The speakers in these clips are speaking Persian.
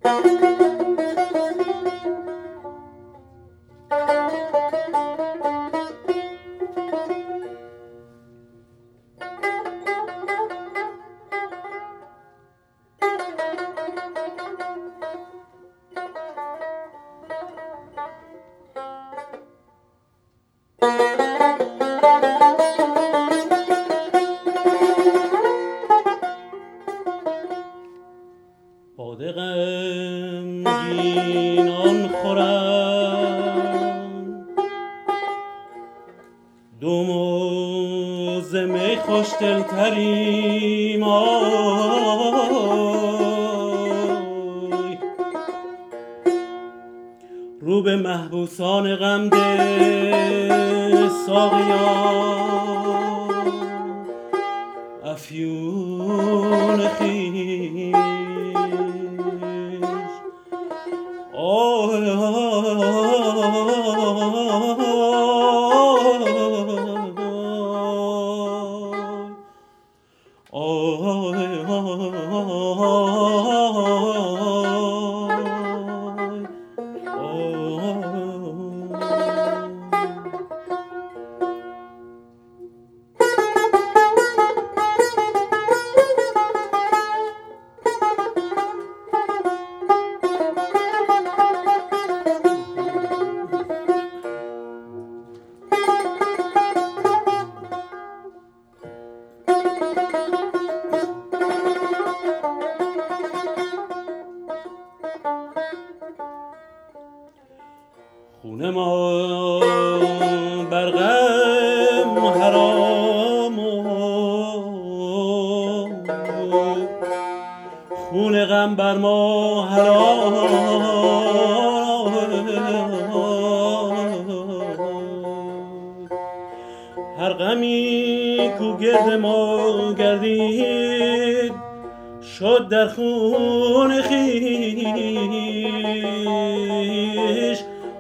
باده غمگینان خورم دو موز می خوش دلتریم آی رو به محبوسان غم ده ساقیان افیون خویش خون ما بر غم حرام خون غم بر ما حلال هر غمی کو گرد ما گردید شد در خون خویش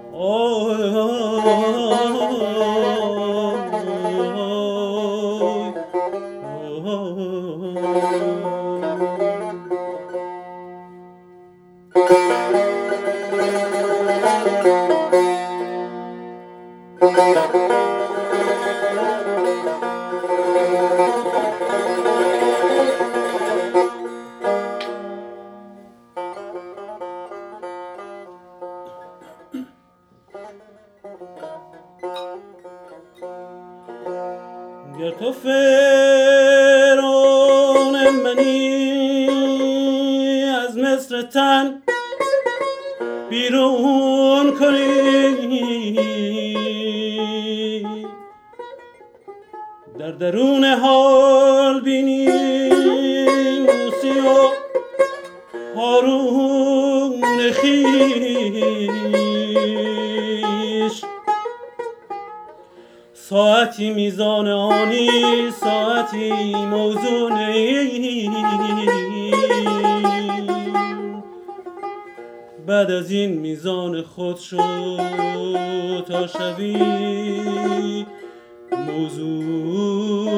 گر تو فرعون منی از مصر تن بیرون کنی در درون حال بینی موسی و هارون خویش ساعتی میزان آنی ساعتی موزونی بعد از این میزان خود شو تا شوی موزون